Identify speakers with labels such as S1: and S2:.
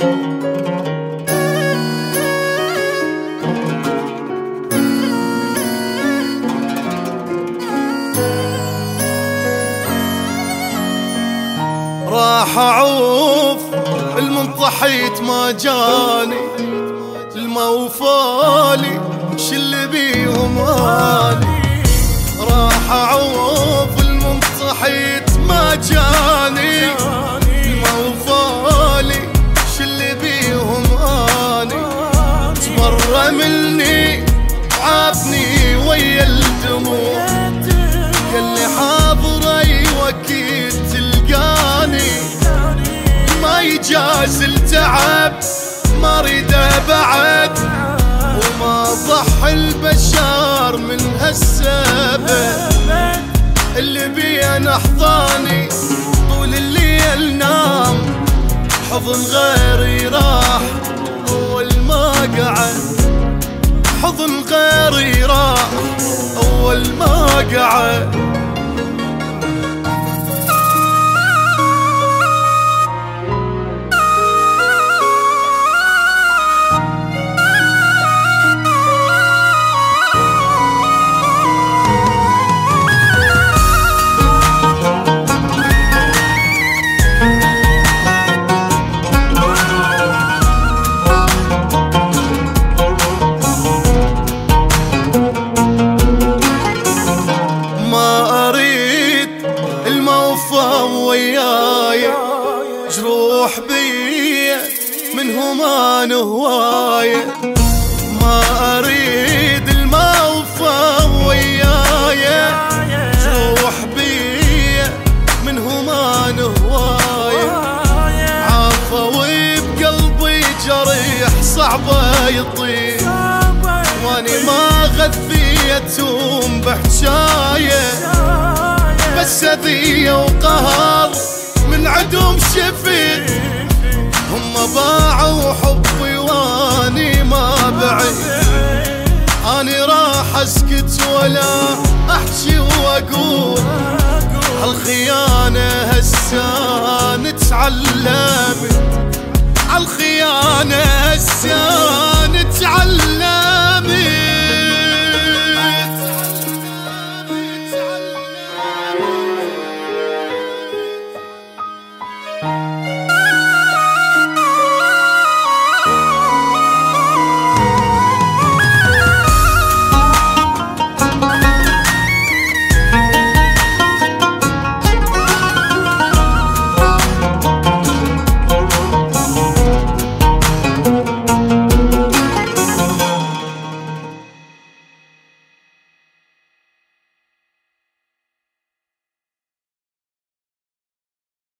S1: راح اعوف المنطحيت ما جاني الموفالي شل بيهم اني. راح اعوف المنطحيت ما جاني الموفالي شل بيهم اني. تمر مني عافني ويا الدموع يلي حاضري واكيد تلقاني. ما يجاز التعب ما اريده بعد وما ضح البشر من هالسبب. اللي بين احضاني طول الليل نام حضن غيري راح اول ما قعد. حضن غيري راح اول ما قعد. وياي جروح بي منهم انا هوايه. ما اريد الموفى وياي جروح بي منهم انا هوايه. عافوي بقلبي جريح صعبه يطير واني ما غذيتهم بحجايه. بس اذية وقهر من عدم شفيت هم باعوا حبي واني ما بعيد. اني راح اسكت ولا احكي واقول هالخيانة هسه نتعلم